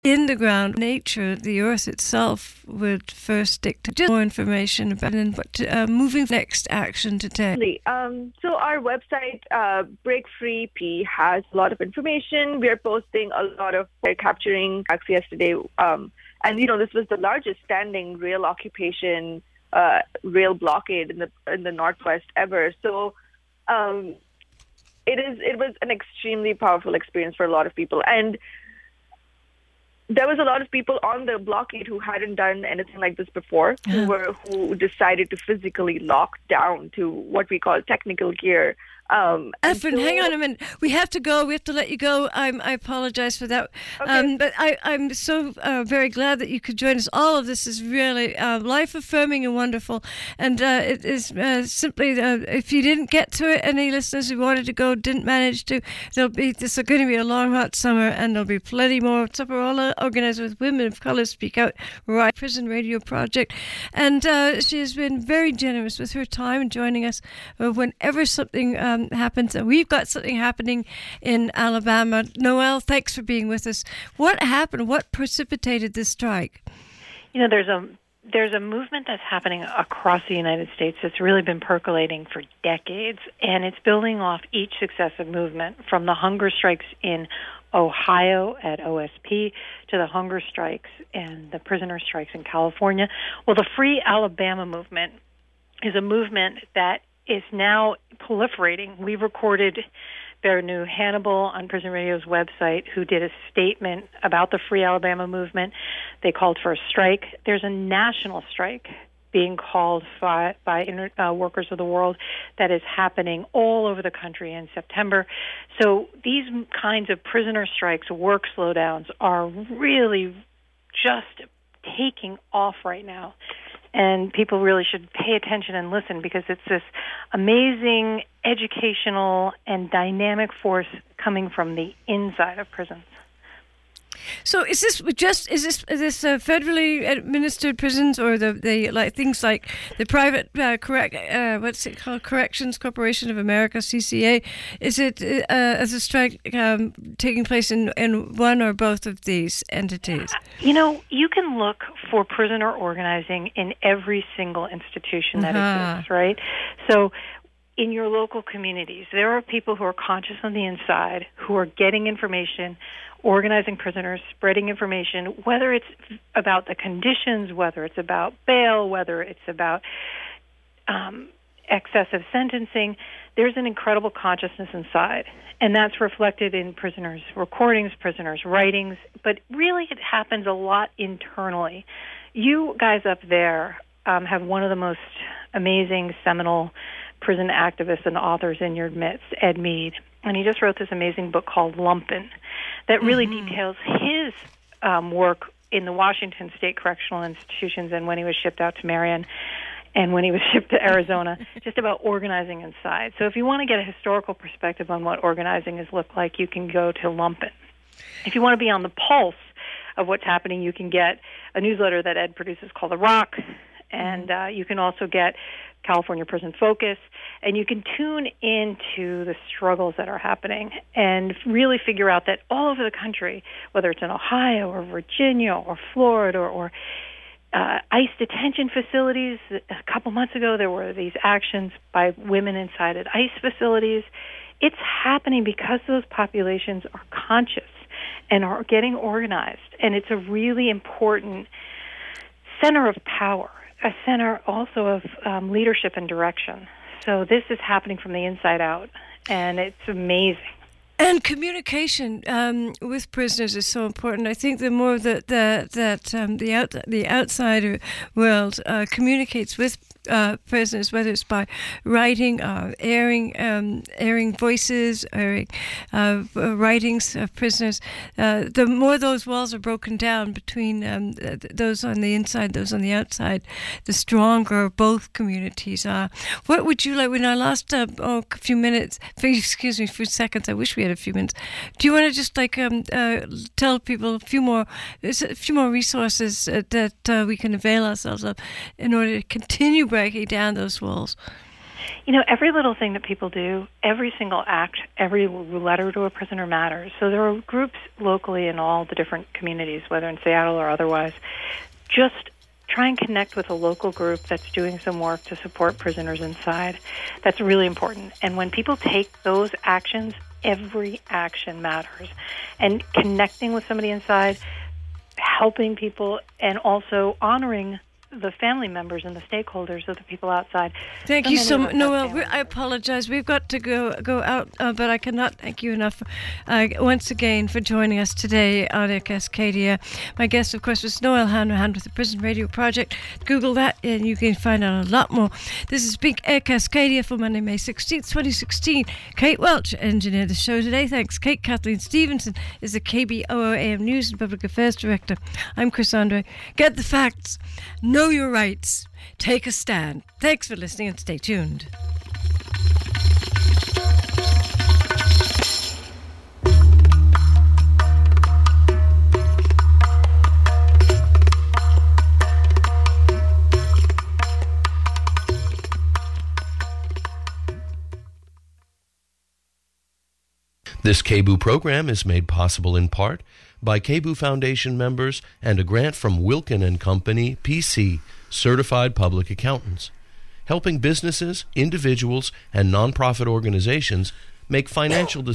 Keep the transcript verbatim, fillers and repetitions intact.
in the ground, nature, the earth itself would first dictate just more information about it, but uh, moving next action to take. Um, so our website, uh, Break Free P, has a lot of information. We are posting a lot of uh, capturing tracks yesterday. Um, and, you know, this was the largest standing rail occupation, uh, rail blockade in the in the Northwest ever. So um, it is it was an extremely powerful experience for a lot of people. And there was a lot of people on the blockade who hadn't done anything like this before, who were who decided to physically lock down to what we call technical gear. Um, Efren, so, hang on a minute. We have to go. We have to let you go. I'm, I apologize for that. Okay. Um, but I, I'm so uh, very glad that you could join us. All of this is really uh, life-affirming and wonderful. And uh, it is uh, simply, uh, if you didn't get to it, any listeners who wanted to go didn't manage to, there'll be this is going to be a long, hot summer, and there'll be plenty more. Supper all organized with Women of Color Speak Out, right? Prison Radio Project. And uh, she has been very generous with her time and joining us uh, whenever something um, happens. And we've got something happening in Alabama. Noelle, thanks for being with us. What happened? What precipitated this strike? You know, there's a there's a movement that's happening across the United States that's really been percolating for decades, and it's building off each successive movement, from the hunger strikes in Ohio at O S P to the hunger strikes and the prisoner strikes in California. Well, the Free Alabama movement is a movement that is now proliferating. We recorded Bernu Hannibal on Prison Radio's website, who did a statement about the Free Alabama movement. They called for a strike. There's a national strike being called by, by uh, workers of the world that is happening all over the country in September. So these kinds of prisoner strikes, work slowdowns, are really just taking off right now. And people really should pay attention and listen, because it's this amazing educational and dynamic force coming from the inside of prisons. So is this just is this is this uh, federally administered prisons, or the, the like things like the private uh, correct uh, what's it called Corrections Corporation of America, C C A? Is it uh, as a strike um, taking place in, in one or both of these entities? You know, you can look for prisoner organizing in every single institution that uh-huh. exists, right? So in your local communities, there are people who are conscious on the inside, who are getting information, organizing prisoners, spreading information, whether it's about the conditions, whether it's about bail, whether it's about um, excessive sentencing. There's an incredible consciousness inside, and that's reflected in prisoners' recordings, prisoners' writings, but really it happens a lot internally. You guys up there um, have one of the most amazing, seminal prison activists and authors in your midst, Ed Mead, and he just wrote this amazing book called Lumpen that really mm-hmm. details his um, work in the Washington State Correctional Institutions, and when he was shipped out to Marion and when he was shipped to Arizona, just about organizing inside. So if you want to get a historical perspective on what organizing has looked like, you can go to Lumpen. If you want to be on the pulse of what's happening, you can get a newsletter that Ed produces called The Rock, and uh, you can also get California Prison Focus, and you can tune into the struggles that are happening and really figure out that all over the country, whether it's in Ohio or Virginia or Florida or, or uh, ICE detention facilities, a couple months ago there were these actions by women inside at ICE facilities. It's happening because those populations are conscious and are getting organized, and it's a really important center of power, a center also of um, leadership and direction. So this is happening from the inside out, and it's amazing. And communication um, with prisoners is so important. I think the more that the, that um, the out, the outsider world uh, communicates with uh, prisoners, whether it's by writing, uh, airing, um, airing voices, airing uh, writings of prisoners, uh, the more those walls are broken down between um, those on the inside, those on the outside, the stronger both communities are. What would you like? When I lost uh, oh, a few minutes, excuse me, a few seconds. I wish we had a few minutes. Do you want to just like um, uh, tell people a few more, a few more resources uh, that uh, we can avail ourselves of in order to continue breaking down those walls? You know, every little thing that people do, every single act, every letter to a prisoner matters. So there are groups locally in all the different communities, whether in Seattle or otherwise. Just try and connect with a local group that's doing some work to support prisoners inside. That's really important. And when people take those actions, every action matters. And connecting with somebody inside, helping people, and also honoring the family members and the stakeholders of the people outside. Thank so you so much, Noelle. We, I apologize. We've got to go go out, uh, but I cannot thank you enough uh, once again for joining us today on Air Cascadia. My guest, of course, was Noelle Hanrahan with the Prison Radio Project. Google that, and you can find out a lot more. This is Big Air Cascadia for Monday, May sixteenth, twenty sixteen. Kate Welch engineered the show today. Thanks, Kate. Kathleen Stevenson is the K B O O A M News and Public Affairs Director. I'm Chris Andre. Get the facts. Know your rights. Take a stand. Thanks for listening and stay tuned. This K B O O program is made possible in part by K B O O Foundation members and a grant from Wilkin and Company, P C, Certified Public Accountants, helping businesses, individuals, and nonprofit organizations make financial decisions